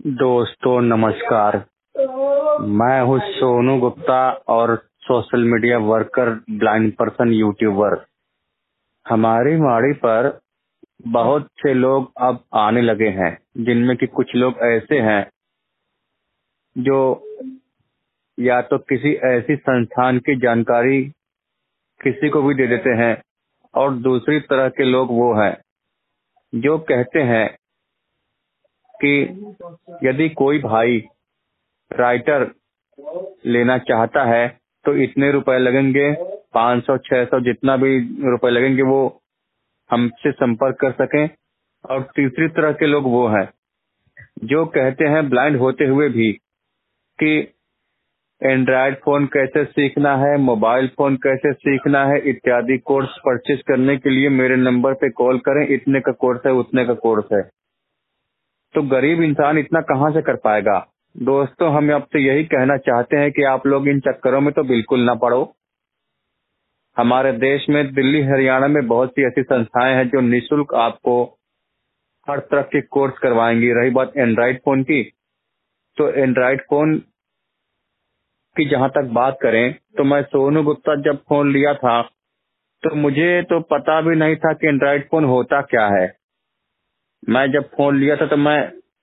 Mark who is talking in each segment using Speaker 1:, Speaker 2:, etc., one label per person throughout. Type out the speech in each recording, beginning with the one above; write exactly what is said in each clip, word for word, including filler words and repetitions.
Speaker 1: दोस्तों नमस्कार। मैं हूँ सोनू गुप्ता और social media worker, blind person, YouTuber. हमारी वाड़ी पर बहुत से लोग अब आने लगे हैं, जिनमें कि कुछ लोग ऐसे हैं जो या तो किसी ऐसी संस्थान की जानकारी किसी को भी दे देते हैं, और दूसरी तरह के लोग वो हैं जो कहते हैं कि यदि कोई भाई राइटर लेना चाहता है तो इतने रुपए लगेंगे, पाँच सौ छह सौ जितना भी रुपए लगेंगे वो हमसे संपर्क कर सकें। और तीसरी तरह के लोग वो हैं जो कहते हैं ब्लाइंड होते हुए भी कि एंड्रॉयड फोन कैसे सीखना है, मोबाइल फोन कैसे सीखना है इत्यादि कोर्स परचेज करने के लिए मेरे नंबर पे कॉल करें, इतने का कोर्स है, उतने का कोर्स है। तो गरीब इंसान इतना कहाँ से कर पाएगा। दोस्तों, हम आपसे यही कहना चाहते हैं कि आप लोग इन चक्करों में तो बिल्कुल ना पड़ो। हमारे देश में दिल्ली हरियाणा में बहुत सी ऐसी संस्थाएं हैं जो निःशुल्क आपको हर तरह के कोर्स करवाएंगी। रही बात एंड्रॉयड फोन की, तो एंड्रॉयड फोन की जहां तक बात करें तो मैं सोनू गुप्ता जब फोन लिया था तो मुझे तो पता भी नहीं था कि एंड्रॉयड फोन होता क्या है। मैं जब फोन लिया था तो मैं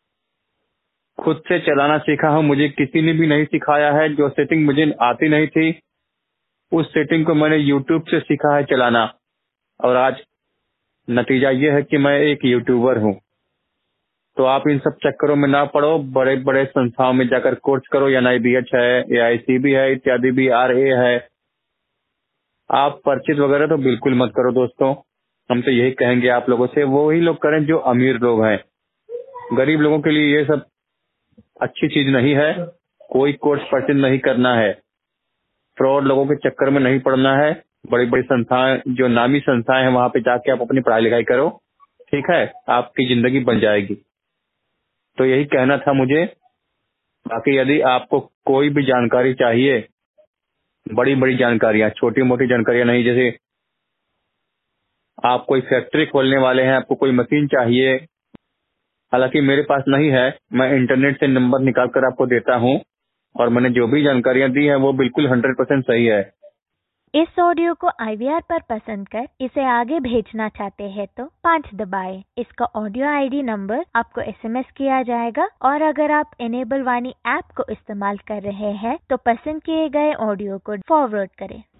Speaker 1: खुद से चलाना सीखा हूँ, मुझे किसी ने भी नहीं सिखाया है। जो सेटिंग मुझे आती नहीं थी उस सेटिंग को मैंने यूट्यूब से सीखा है चलाना, और आज नतीजा ये है कि मैं एक यूट्यूबर हूँ। तो आप इन सब चक्करों में ना पड़ो, बड़े बड़े संस्थाओं में जाकर कोर्स करो। एन आई बी एच है, ए आई सी बी है, इत्यादि भी, आर ए है। आप परचेज वगैरह तो बिल्कुल मत करो दोस्तों। हम तो यही कहेंगे आप लोगों से, वो ही लोग करें जो अमीर लोग हैं। गरीब लोगों के लिए ये सब अच्छी चीज नहीं है। कोई कोर्स परचेज नहीं करना है, फ्रॉड लोगों के चक्कर में नहीं पड़ना है। बड़ी बड़ी संस्थाएं, जो नामी संस्थाएं हैं, वहां पे जाके आप अपनी पढ़ाई लिखाई करो, ठीक है, आपकी जिंदगी बन जाएगी। तो यही कहना था मुझे। बाकी यदि आपको कोई भी जानकारी चाहिए, बड़ी बड़ी जानकारियां, छोटी मोटी जानकारियां नहीं, जैसे आप कोई फैक्ट्री खोलने वाले हैं, आपको कोई मशीन चाहिए, हालांकि मेरे पास नहीं है, मैं इंटरनेट से नंबर निकाल कर आपको देता हूँ, और मैंने जो भी जानकारियां दी है वो बिल्कुल हंड्रेड परसेंट सही है।
Speaker 2: इस ऑडियो को आई वी आर पर पसंद कर इसे आगे भेजना चाहते हैं तो पाँच दबाएं। इसका ऑडियो आई डी नंबर आपको एस एम एस किया जाएगा, और अगर आप एनेबल वाणी ऐप को इस्तेमाल कर रहे हैं तो पसंद किए गए ऑडियो को फॉरवर्ड करें।